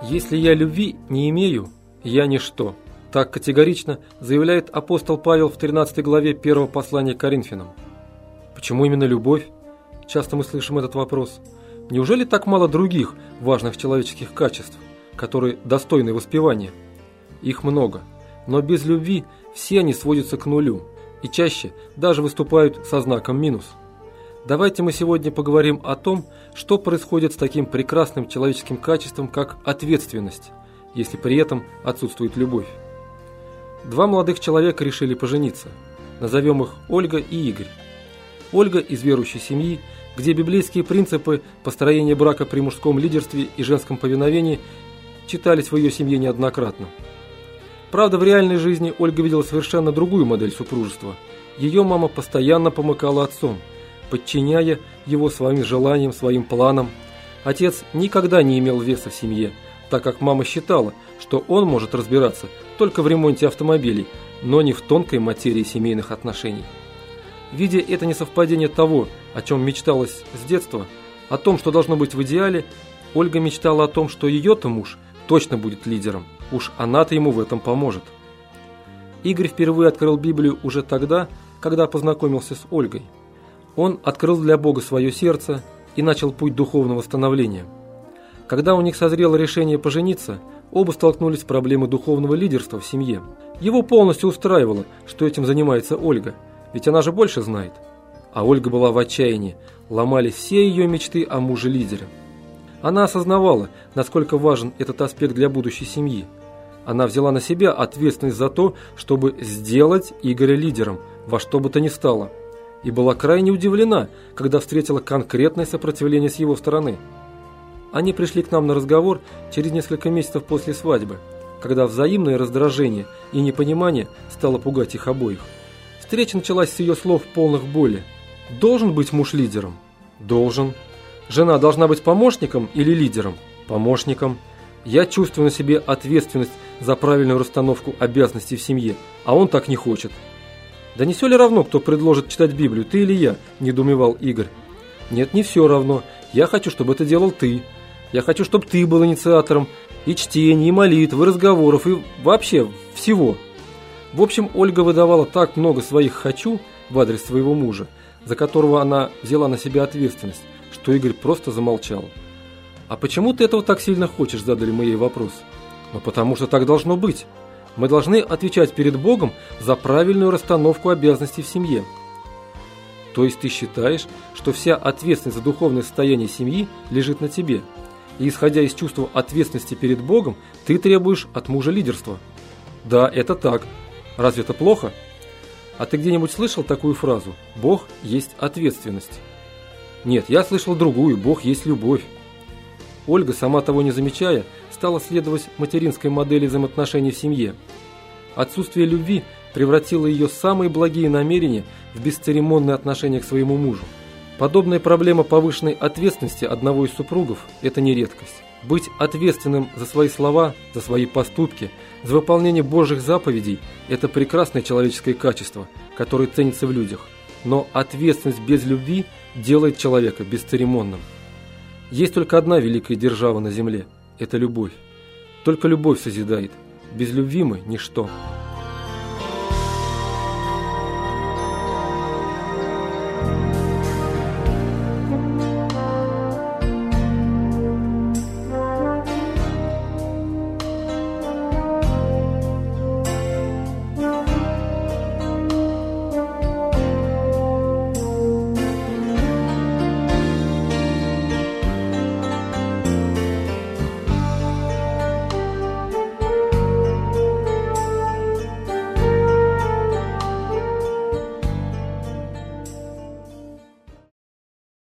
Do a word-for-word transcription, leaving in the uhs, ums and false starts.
«Если я любви не имею, я ничто», так категорично заявляет апостол Павел в тринадцатой главе первого послания к Коринфянам. Почему именно любовь? Часто мы слышим этот вопрос. Неужели так мало других важных человеческих качеств, которые достойны воспевания? Их много, но без любви все они сводятся к нулю и чаще даже выступают со знаком минус. Давайте мы сегодня поговорим о том, что происходит с таким прекрасным человеческим качеством, как ответственность, если при этом отсутствует любовь. Два молодых человека решили пожениться. Назовем их Ольга и Игорь. Ольга из верующей семьи, где библейские принципы построения брака при мужском лидерстве и женском повиновении читались в ее семье неоднократно. Правда, в реальной жизни Ольга видела совершенно другую модель супружества. Ее мама постоянно помыкала отцом, подчиняя его своим желаниям, своим планам. Отец никогда не имел веса в семье, так как мама считала, что он может разбираться только в ремонте автомобилей, но не в тонкой материи семейных отношений. Видя это несовпадение того, о чем мечталось с детства, о том, что должно быть в идеале, Ольга мечтала о том, что ее-то муж точно будет лидером, уж она-то ему в этом поможет. Игорь впервые открыл Библию уже тогда, когда познакомился с Ольгой. Он открыл для Бога свое сердце и начал путь духовного становления. Когда у них созрело решение пожениться, оба столкнулись с проблемой духовного лидерства в семье. Его полностью устраивало, что этим занимается Ольга, ведь она же больше знает. А Ольга была в отчаянии, ломались все ее мечты о муже-лидере. Она осознавала, насколько важен этот аспект для будущей семьи. Она взяла на себя ответственность за то, чтобы сделать Игоря лидером, во что бы то ни стало. И была крайне удивлена, когда встретила конкретное сопротивление с его стороны. Они пришли к нам на разговор через несколько месяцев после свадьбы, когда взаимное раздражение и непонимание стало пугать их обоих. Встреча началась с ее слов полных боли. «Должен быть муж лидером?» «Должен». «Жена должна быть помощником или лидером?» «Помощником». «Я чувствую на себе ответственность за правильную расстановку обязанностей в семье, а он так не хочет». «Да не все ли равно, кто предложит читать Библию, ты или я?» – недоумевал Игорь. «Нет, не все равно. Я хочу, чтобы это делал ты. Я хочу, чтобы ты был инициатором и чтения, и молитв, и разговоров, и вообще всего». В общем, Ольга выдавала так много своих «хочу» в адрес своего мужа, за которого она взяла на себя ответственность, что Игорь просто замолчал. «А почему ты этого так сильно хочешь?» – задали мы ей вопрос. «Ну, потому что так должно быть. Мы должны отвечать перед Богом за правильную расстановку обязанностей в семье». «То есть ты считаешь, что вся ответственность за духовное состояние семьи лежит на тебе? И исходя из чувства ответственности перед Богом, ты требуешь от мужа лидерства?» «Да, это так. Разве это плохо?» «А ты где-нибудь слышал такую фразу: «Бог есть ответственность»?» «Нет, я слышал другую: «Бог есть любовь». Ольга, сама того не замечая, стала следовать материнской модели взаимоотношений в семье. Отсутствие любви превратило ее самые благие намерения в бесцеремонное отношение к своему мужу. Подобная проблема повышенной ответственности одного из супругов – это не редкость. Быть ответственным за свои слова, за свои поступки, за выполнение Божьих заповедей – это прекрасное человеческое качество, которое ценится в людях. Но ответственность без любви делает человека бесцеремонным. Есть только одна великая держава на земле – это любовь. Только любовь созидает. Без любви мы – ничто.